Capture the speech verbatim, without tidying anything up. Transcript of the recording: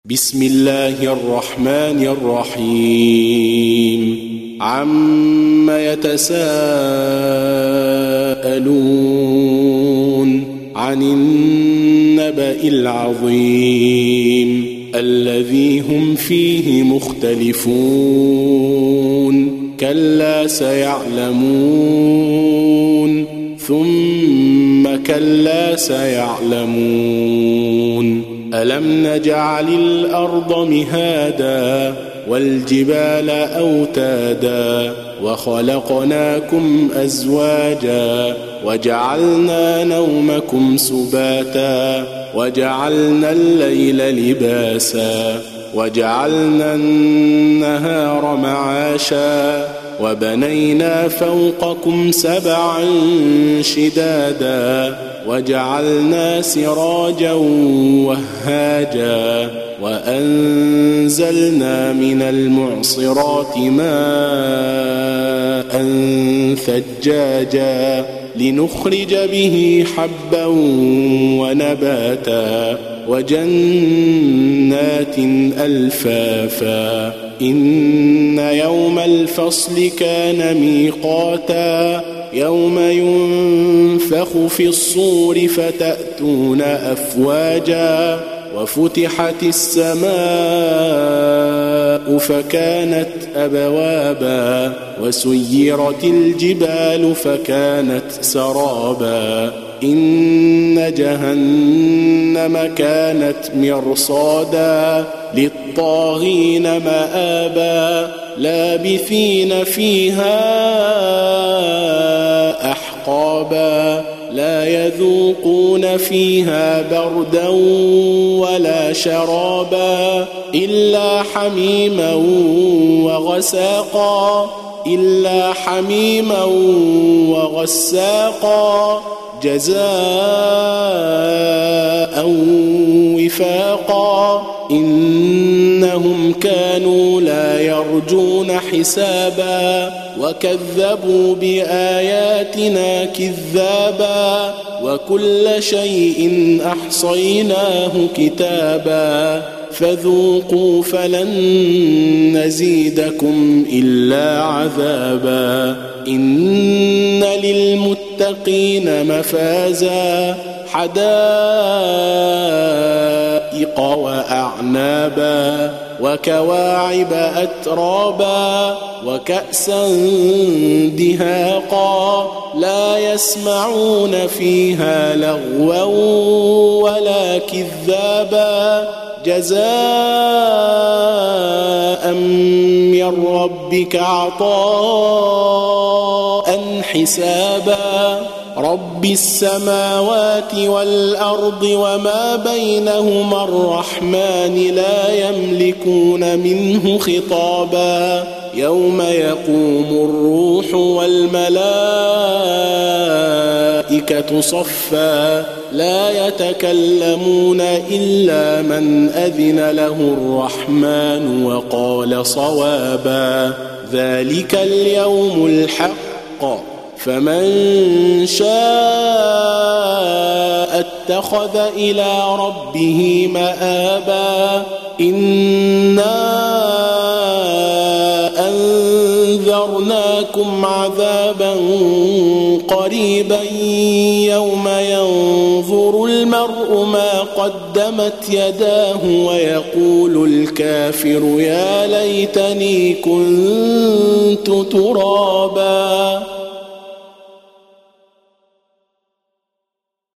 بسم الله الرحمن الرحيم عم يتساءلون عن النبأ العظيم الذي هم فيه مختلفون كلا سيعلمون ثم كلا سيعلمون ألم نجعل الأرض مهادا والجبال أوتادا وخلقناكم أزواجا وجعلنا نومكم سباتا وجعلنا الليل لباسا وجعلنا النهار معاشا وبنينا فوقكم سبعا شدادا وجعلنا سراجا وهاجا وأنزلنا من المعصرات ماء ثجاجا لنخرج به حبا ونباتا وجنات ألفافا إن يوم الفصل كان ميقاتا يوم ينفخ في الصور فتأتون أفواجا وفتحت السماء فكانت أبوابا وسيرت الجبال فكانت سرابا إن جهنم كانت مرصادا للطاغين مآبا لابثين فيها أحقابا لا يذوقون فيها بردا ولا شرابا إلا حميما وغساقا إلا حميما وغساقا جزاء وفاقا إنهم كانوا لا يرجون حسابا وكذبوا بآياتنا كذابا وكل شيء أحصيناه كتابا فذوقوا فلن نزيدكم إلا عذابا إن للمتقين مفازا حدائق وأعنابا وكواعب أترابا وكأسا دهاقا لا يسمعون فيها لغوا ولا كذابا جزاء من ربك عطاء حسابا رب السماوات والأرض وما بينهما الرحمن لا يملكون منه خطابا يوم يقوم الروح والملائكة صفا لا يتكلمون إلا من أذن له الرحمن وقال صوابا ذلك اليوم الحق فمن شاء اتخذ إلى ربه مآبا إنا أنذرناكم عذابا قريبا يوم ينظر المرء ما قدمت يداه ويقول الكافر يا ليتني كنت ترابا.